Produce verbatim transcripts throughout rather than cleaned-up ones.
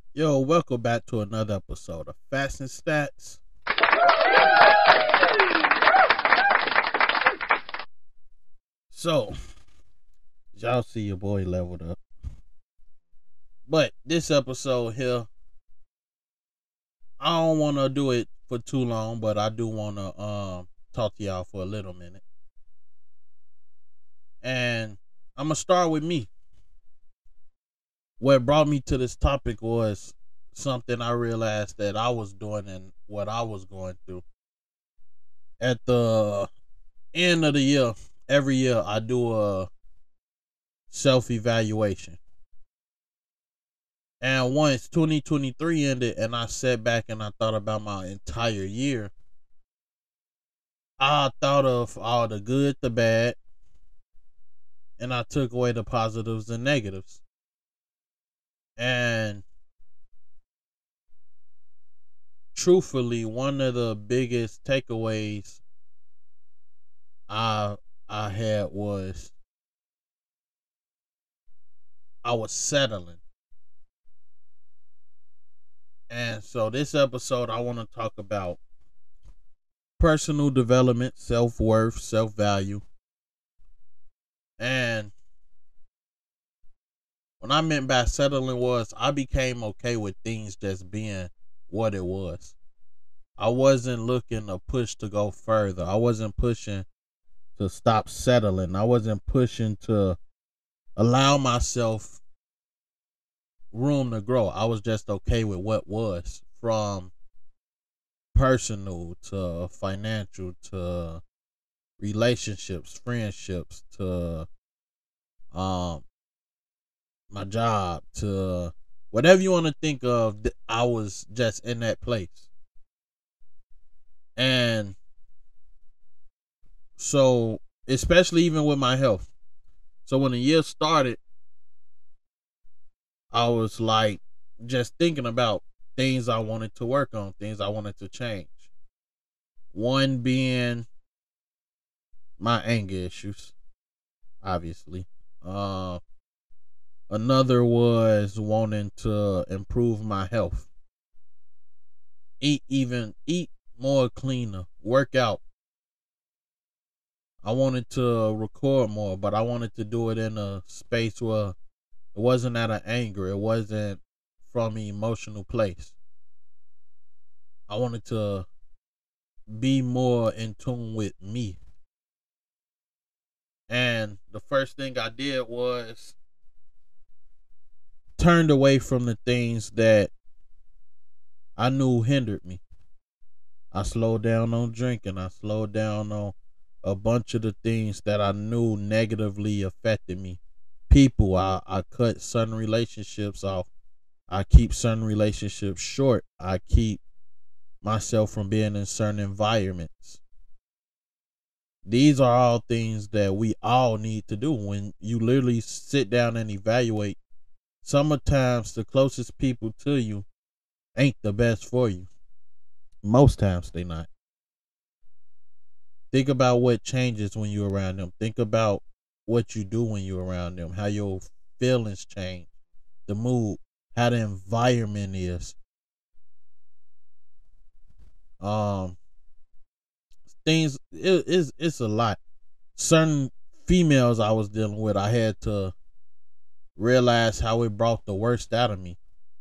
Yo, welcome back to another episode of Facts and Stats. So, y'all see your boy leveled up. But this episode here, I don't want to do it for too long, but I do want to um talk to y'all for a little minute. And I'm going to start with me. What brought me to this topic was something I realized that I was doing and what I was going through. At the end of the year, every year I do a self evaluation. And once twenty twenty-three ended and I sat back and I thought about my entire year, I thought of all the good, the bad, and I took away the positives and negatives. And truthfully, one of the biggest takeaways I I had was I was settling. And so this episode I want to talk about personal development, self-worth, self-value. And what I meant by settling was I became okay with things just being what it was. I wasn't looking to push to go further. I wasn't pushing to stop settling. I wasn't pushing to allow myself room to grow. I was just okay with what was, from personal to financial to relationships, friendships to um my job to whatever you want to think of. I was just in that place. And so, especially even with my health. So when the year started, I was like just thinking about things I wanted to work on, things I wanted to change. One being my anger issues, obviously. Uh, another was wanting to improve my health. Eat even eat more cleaner, work out. I wanted to record more, but I wanted to do it in a space where it wasn't out of anger. It wasn't from an emotional place. I wanted to be more in tune with me. And the first thing I did was turned away from the things that I knew hindered me. I slowed down on drinking. I slowed down on a bunch of the things that I knew negatively affected me. People, I, I cut certain relationships off. I keep certain relationships short. I keep myself from being in certain environments. These are all things that we all need to do when you literally sit down and evaluate. Sometimes the closest people to you ain't the best for you. Most times they not. Think about what changes when you're around them. Think about what you do when you're around them, how your feelings change, the mood, how the environment is. Um, things it, it's it's a lot. Certain females I was dealing with, I had to realize how it brought the worst out of me.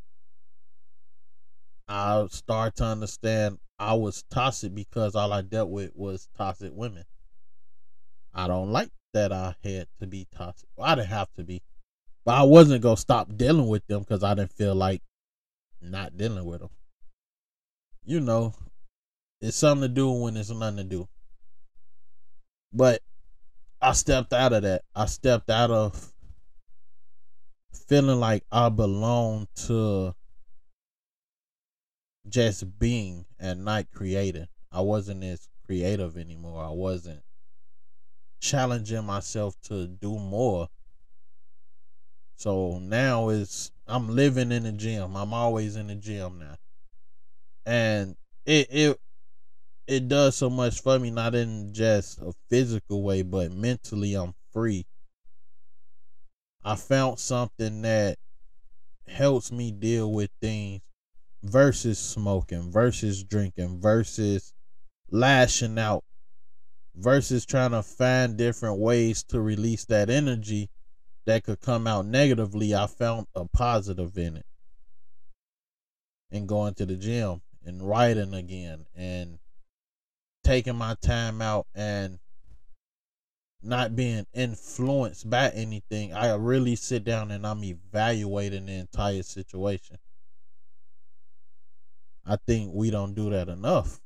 I started to understand I was toxic because all I dealt with was toxic women. I don't like that I had to be toxic. Well, I didn't have to be, but I wasn't gonna stop dealing with them because I didn't feel like not dealing with them. You know, it's something to do when it's nothing to do. But I stepped out of that. I stepped out of feeling like I belonged to just being and not creating. I wasn't as creative anymore. I wasn't challenging myself to do more. So now it's I'm living in the gym. I'm always in the gym now. And it it it does so much for me, not in just a physical way, but mentally I'm free. I found something that helps me deal with things versus smoking, versus drinking, versus lashing out, versus trying to find different ways to release that energy that could come out negatively. I found a positive in it. And going to the gym and writing again and taking my time out and not being influenced by anything. I really sit down and I'm evaluating the entire situation. I think we don't do that enough.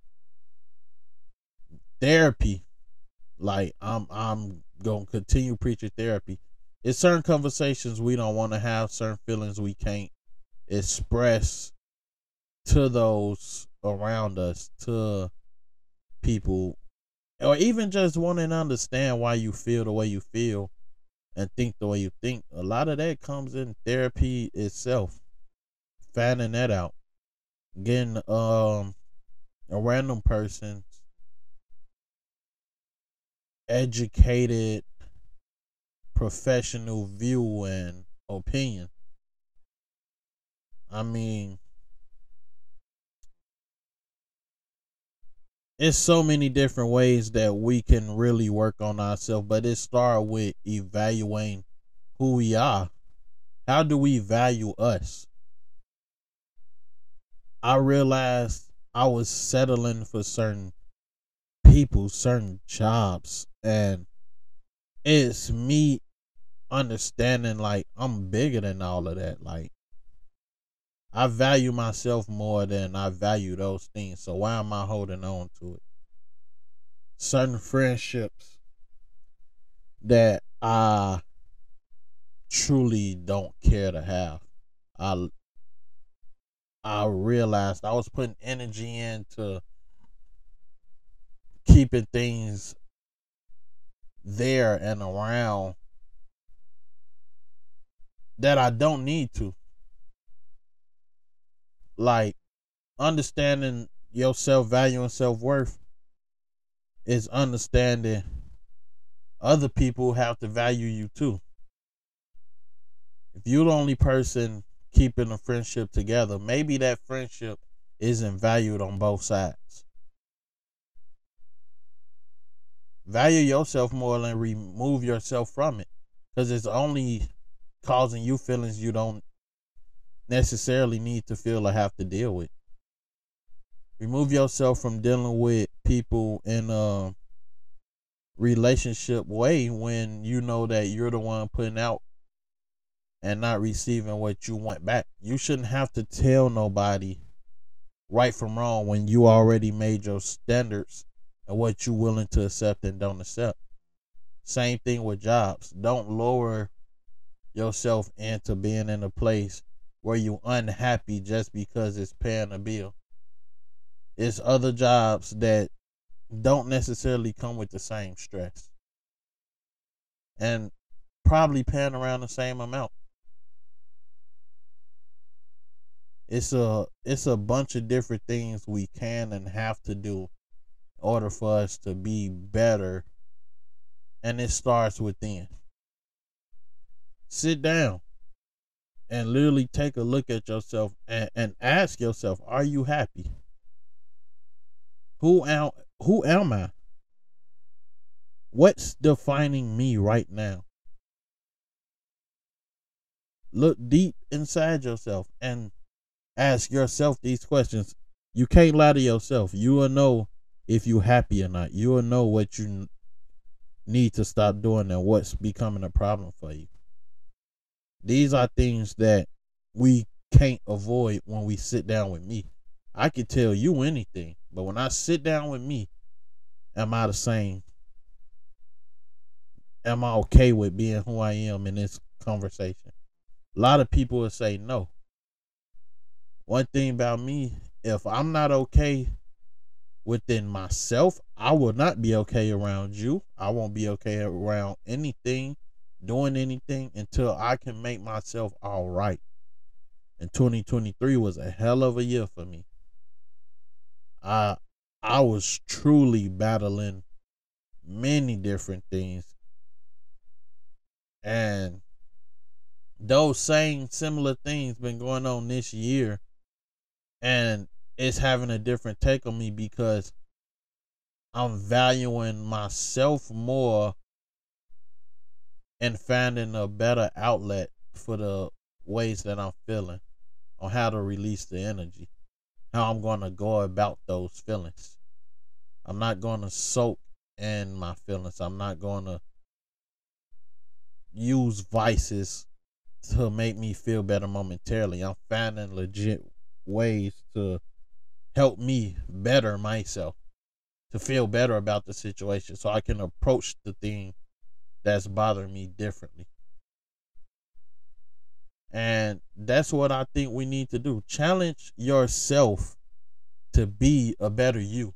Therapy, like I'm I'm gonna continue preaching therapy. It's certain conversations we don't want to have, certain feelings we can't express to those around us, to people, or even just wanting to understand why you feel the way you feel and think the way you think. A lot of that comes in therapy itself. Finding that out, getting um a random person's educated professional view and opinion. I mean, it's so many different ways that we can really work on ourselves, but it starts with evaluating who we are. How do we value us? I realized I was settling for certain people, certain jobs, and it's me understanding like I'm bigger than all of that. Like, I value myself more than I value those things. So why am I holding on to it? Certain friendships that I truly don't care to have. I I realized I was putting energy into keeping things there and around that I don't need to. Like, understanding your self value and self worth is understanding other people have to value you too. If you're the only person keeping a friendship together, maybe that friendship isn't valued on both sides. Value yourself more than remove yourself from it, because it's only causing you feelings you don't necessarily need to feel or have to deal with. Remove yourself from dealing with people in a relationship way when you know that you're the one putting out and not receiving what you want back. You shouldn't have to tell nobody right from wrong when you already made your standards and what you're willing to accept and don't accept. Same thing with jobs. Don't lower yourself into being in a place where you're unhappy just because it's paying a bill. It's other jobs that don't necessarily come with the same stress and probably paying around the same amount. It's a it's a bunch of different things we can and have to do in order for us to be better, and it starts within. Sit down and literally take a look at yourself and, and ask yourself, are you happy? Who am who am I? What's defining me right now? Look deep inside yourself and ask yourself these questions. You can't lie to yourself. You will know if you're happy or not. You will know what you need to stop doing and what's becoming a problem for you. These are things that we can't avoid when we sit down with me. I could tell you anything, but when I sit down with me, am I the same? Am I okay with being who I am in this conversation? A lot of people will say no. One thing about me, if I'm not okay within myself, I will not be okay around you. I won't be okay around anything, doing anything until I can make myself all right. And twenty twenty-three was a hell of a year for me. I I was truly battling many different things, and those same similar things been going on this year, and it's having a different take on me because I'm valuing myself more and finding a better outlet for the ways that I'm feeling, on how to release the energy, how I'm going to go about those feelings. I'm not going to soak in my feelings. I'm not going to use vices to make me feel better momentarily. I'm finding legit ways to help me better myself, to feel better about the situation so I can approach the thing that's bothering me differently. And that's what I think we need to do. Challenge yourself to be a better you.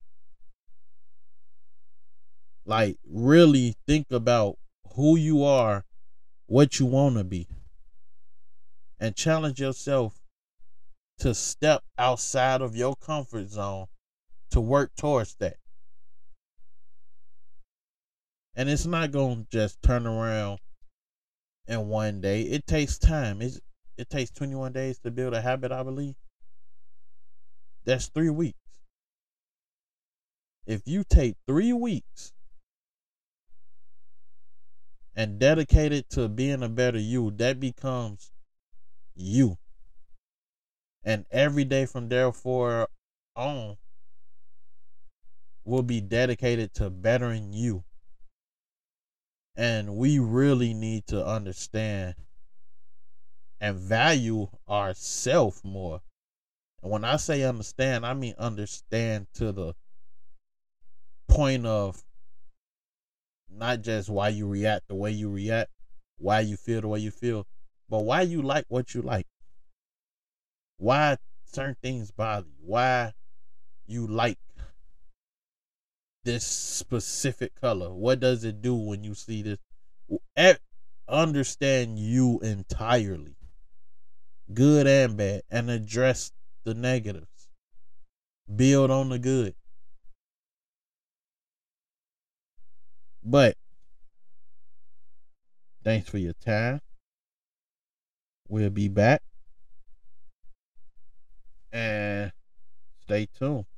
Like, really think about who you are, what you want to be, and challenge yourself to step outside of your comfort zone to work towards that. And it's not going to just turn around in one day. It takes time. It's, it takes twenty-one days to build a habit, I believe. That's three weeks. If you take three weeks and dedicate it to being a better you, that becomes you. And every day from therefore on will be dedicated to bettering you. And we really need to understand and value ourselves more. And when I say understand, I mean understand to the point of not just why you react the way you react, why you feel the way you feel, but why you like what you like. Why certain things bother you. Why you like this specific color. What does it do when you see this? Understand you entirely, good and bad, and address the negatives. Build on the good. But thanks for your time. We'll be back. And stay tuned.